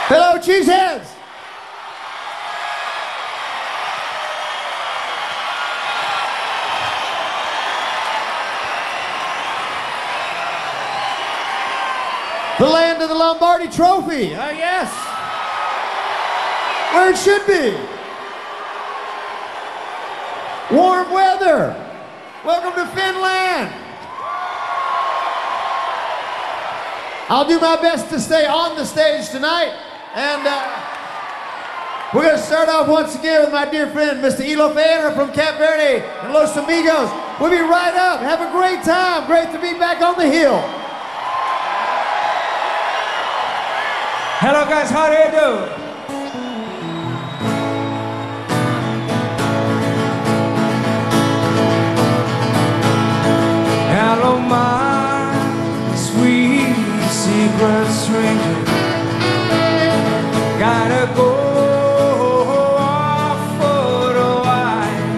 Hello, Cheeseheads! The land of the Lombardi Trophy, yes. Where it should be. Warm weather. Welcome to Finland. I'll do my best to stay on the stage tonight. And we're going to start off once again with my dear friend, Mr. Elo Ferreira from Cape Verde and Los Amigos. We'll be right up. Have a great time. Great to be back on the hill. Hello guys, how do you do? Hello my sweet secret stranger. Gotta go off for a while.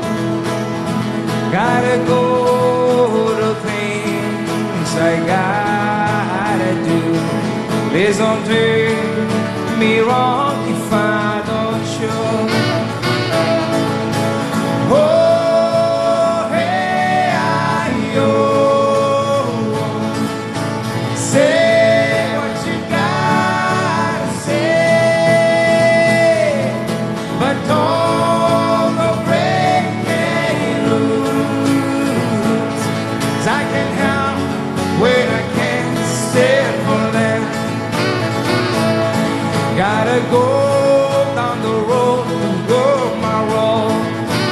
Gotta go to things I gotta do. Please don't take me wrong if I don't show. Oh, hey, I-yo. Say what you gotta say, but don't go break any rules. 'Cause I can help when I can't stand for them. Gotta go down the road to work my road.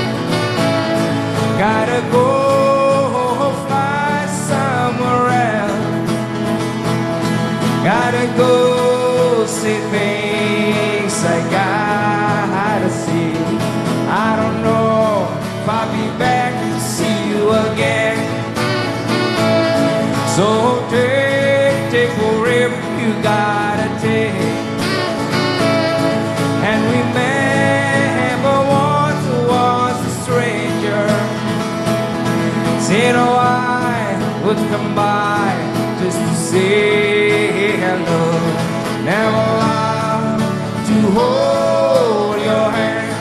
Gotta go fly somewhere else. Gotta go see things I gotta see. I don't know if I'll be back to see you again. So take whatever you gotta take. And remember once I was a stranger. Said oh I would come by just to say hello. Never allowed to hold your hand.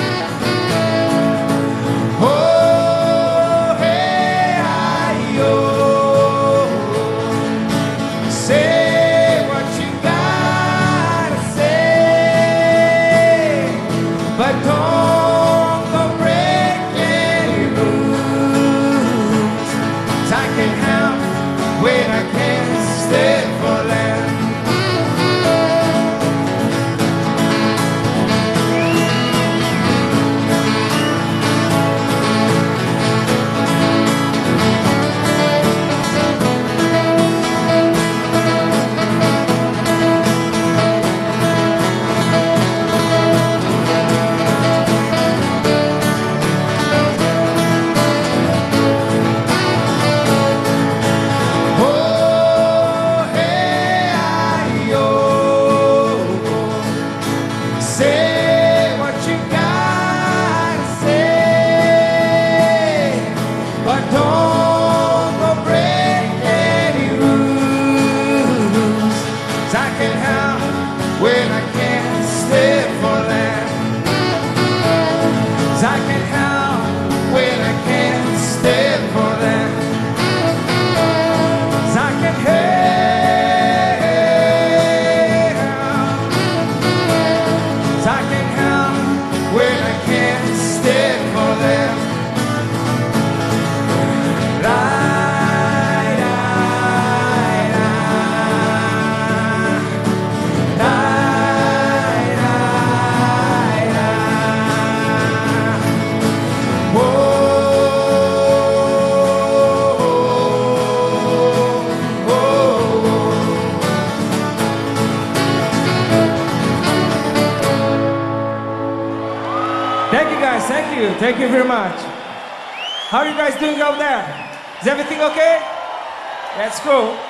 Oh, hey, I-yo. Say what you gotta say, but don't go break any rules. 'Cause I can help when I can't stay for them. Thank you very much. How are you guys doing out there? Is everything okay? That's cool.